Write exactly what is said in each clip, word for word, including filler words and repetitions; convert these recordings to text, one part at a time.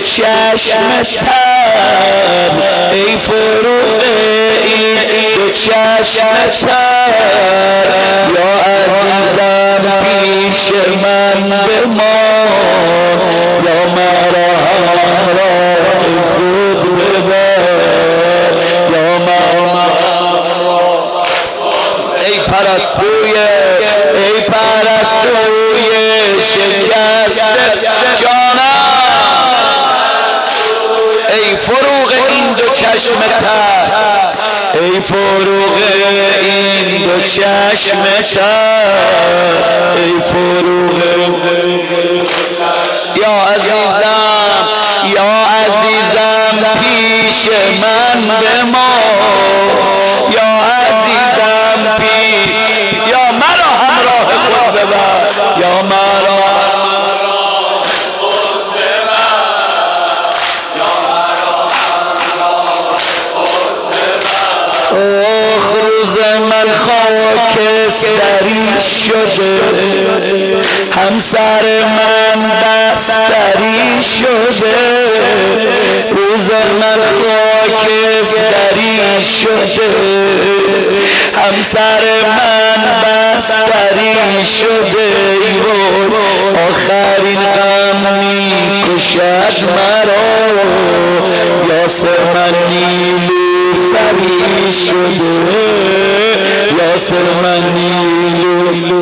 چشم تر ای فروغ این دو چشم تر یا عزیزم پیش من بمان یا مرا همراه خود ببر یا مرا ای پرستوی ای پرستوی شکست جانم ای فروغ این دو چشم تر ای فروغ این دو چشم تر ای فروغ یا عزیزم یا عزیزم پیش من بمان یا عزیزم پی یا مرا همراه خود ببر یا مرا من خاکستری شده همسر من بستری شده روز من خاکستری شده همسر من بستری شده آخرین غم می کشد مرا یاسر من نیلوفری شده یاسر من نیلو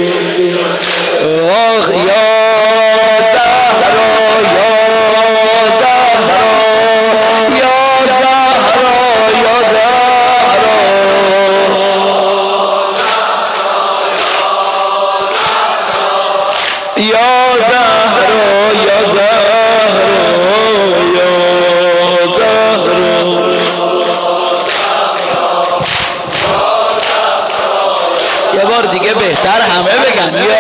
آخ یا زهرا یا زهرا یا زهرا یا زهرا یا زهرا یا زهرا یا زهرا یه بار دیگه بهتر همه بگن یا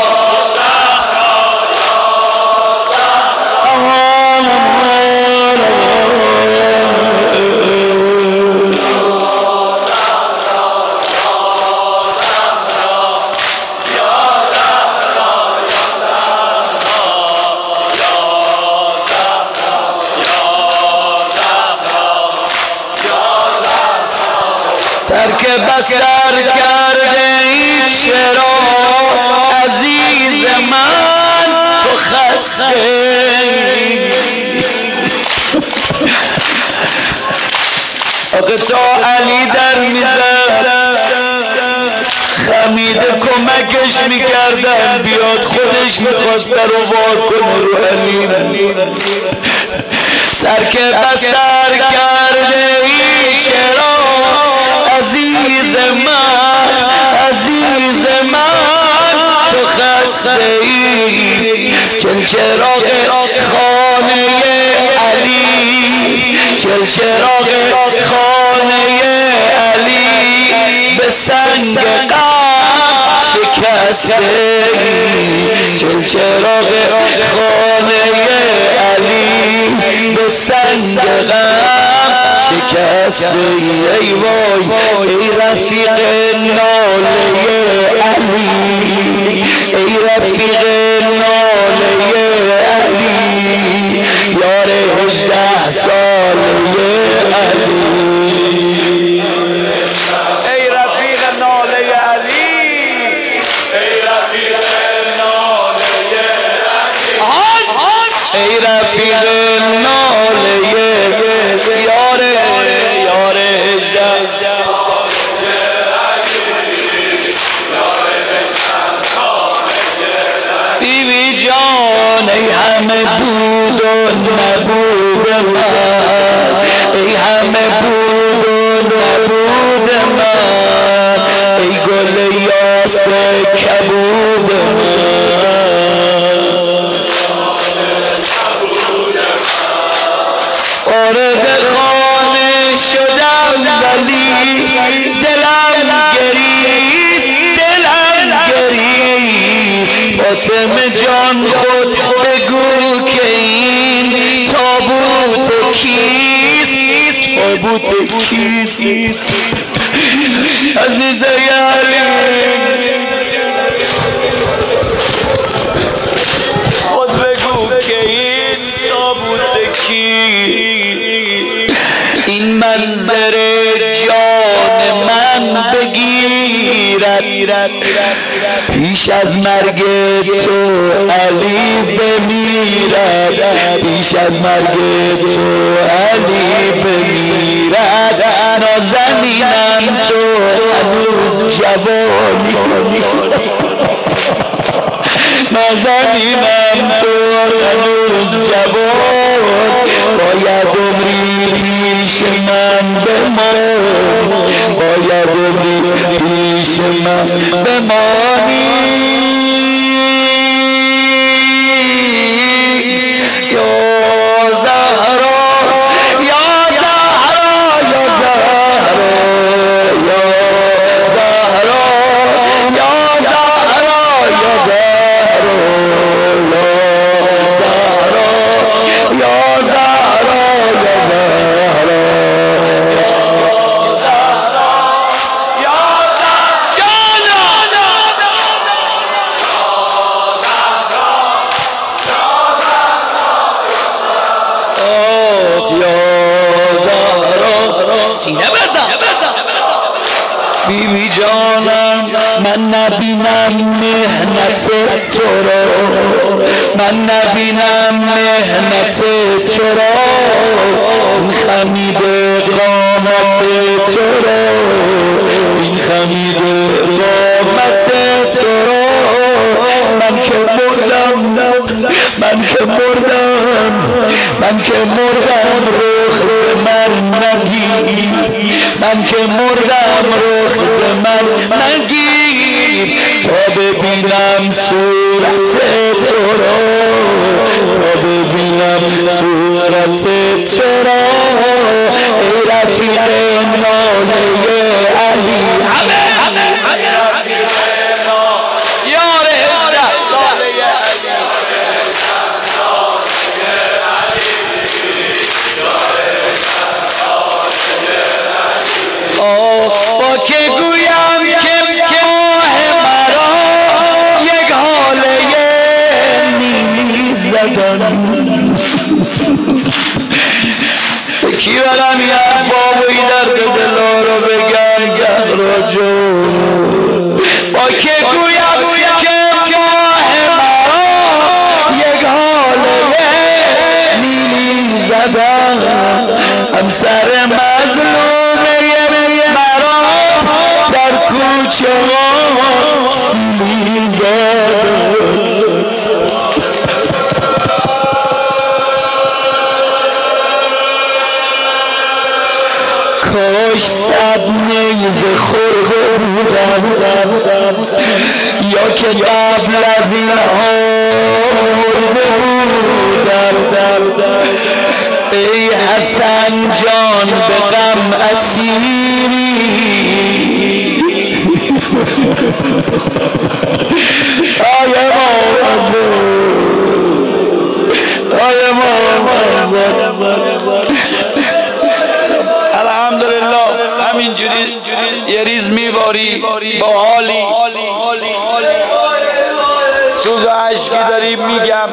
ترک بستر کرده ای چرا عزیز من تو خسته آقا تا علی در میزد خمیده کمکش میکردن بیاد خودش میخواست در رو وار کنه رو علی ترک بستر کرده ای چرا عزیز من عزیز من تو خسته ای چل چراغ خانه علی چل چراغ خانه علی به سنگ غم شکسته ای چل چراغ خانه علی به سنگ غم شکسته ای وای ای رفیق ناله علی ای رفیق ناله علی یار هجده ساله علی ای رفیق ناله علی ای رفیق ناله علی ای رفیق ناله یار یار هجده بیبی جان ای همه بود و نبود من ای همه بود و نبود من ای گل یاس کبود من آرد خانه شدم ولی دلم گریست دلم گریست فاطمه جان خود بگو که این تابوت کیست تابوت کیست عزیز علی خود بگو که این تابوت پیش از مرگ تو علی بمیرد پیش از مرگ تو علی بمیرد نازنینم تو هنوز جوانی نازنینم تو هنوز جوان باید عمری پیش من بمان باید عمری پیش من بمانی یا زهرا یا زهرا یا زهرا یا زهرا یا زهرا یا زهرا یا زهرا یا زهرا بی بی جانم من نبینم مهنت تو را من نبینم مهنت تو را این خمید قامت تو را این خمید قامت تو را من که مردم من که مردم من که مردم رخ من نگیر من که مردم رخ من نگیر تا ببینم صورت تو را تا ببینم صورت تو را ای رفیق ناله علی یار هجده ساله علی با که گویم که آه مرا یک حاله نیلی زدن به کی برم یه حرفاوی در دلا رو بگم زهرا جون با که گویم که آه مرا یک حاله نیلی زدن همسر مظلومه کوچه ها سیلی زد کاش صد نیزه خورده بودم یا که قبل از این ها مرده بودم ای حسن جان به غم اسیری آی امام آی امام الحمدلله همینجوری یه ریز میباری با حالی سوز و عشقی داریم میگم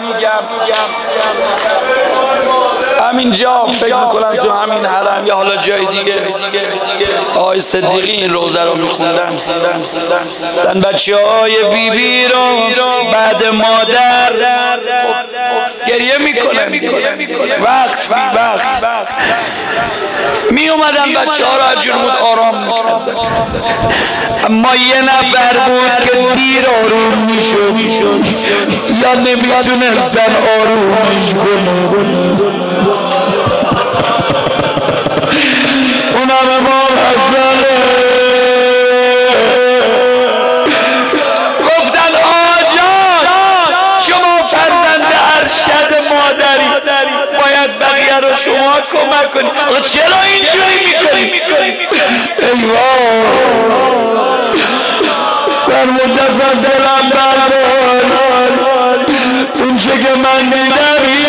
همینجا فکر میکنم تو همین حرم یا حالا جای دیگه آقای صدیقی این روزه رو میخوندن دن بچه های بی بی رو بعد مادر گریه میکنن وقت بی وقت می اومدن بچه ها رو از جرمود آرام میکردن اما یه نفر بود که دیر آروم میشد یا نمیتونستن آرومش کنن اونم امام حسنه گفتن آجان شما فرزند ارشد مادری باید بقیه رو شما کمک کنید چرا اینجوری میکنید ایوان فرمود دست از دلم بردار اون چه که من دیدم